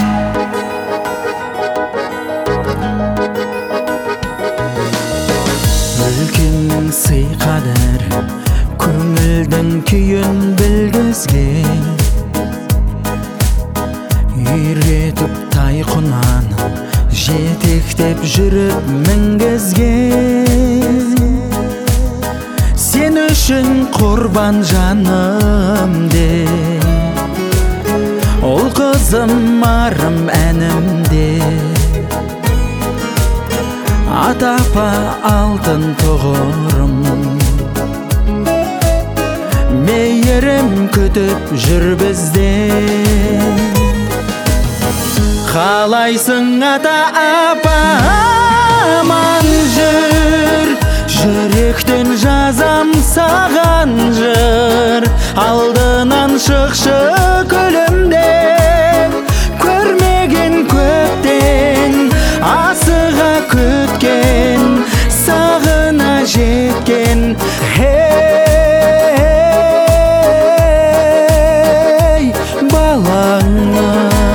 Үлкен сый қадір көңілдің күйін білгізген, үйретіп тайқұнан жетектеп жүріп мінгізген. Сен үшін құрбан жаным де, ол қызым арым әнімде. Ата-апа алтын тұғырым, мейірім күтіп жүр бізден. Қалайсың ата-апа, аман жүр, жүректен жазам саған жыр. Алдынан шықшы күлімдеп, көрмеген көптен асыға күткен, сағына жеткен. Ей балаңа,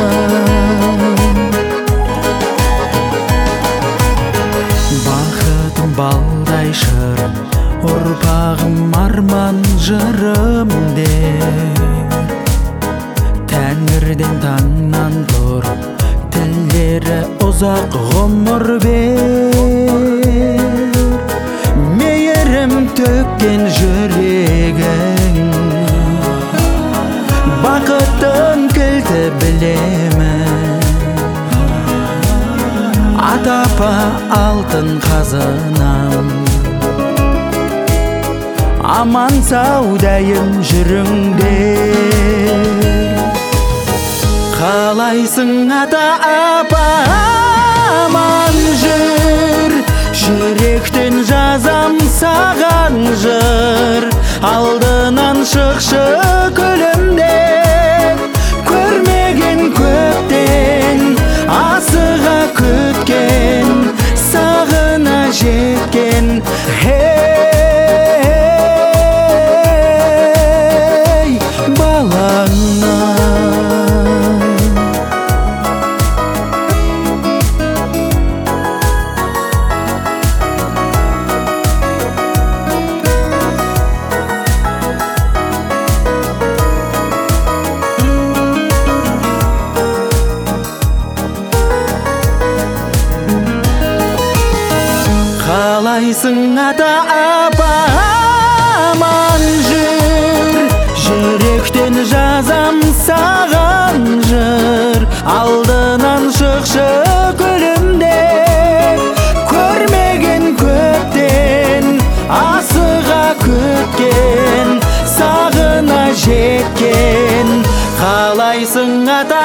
бақытым балдай шырым, ұрпағым арман жырым дер. Тәңірден таңнан тұрып, тілдері ұзақ ғұмыр бер. Мейірім төккен жүрегің, бақыттың кілті білемін. Ата-апа алтын қазынам, аман саудайым жүріңдер. Қалайсың ата-апа, аман жүр, жүректен жазам саған жыр. Алдынан шықшы күлімдеп, көрмеген көптен асыға күткен, сағына жеткен. Ей балаңа, қалайсың ата-апа, аман жүр, жүректен жазам саған жыр. Алдынан шықшы күлімдеп, көрмеген көптен асыға күткен, сағына жеткен. Қалайсың ата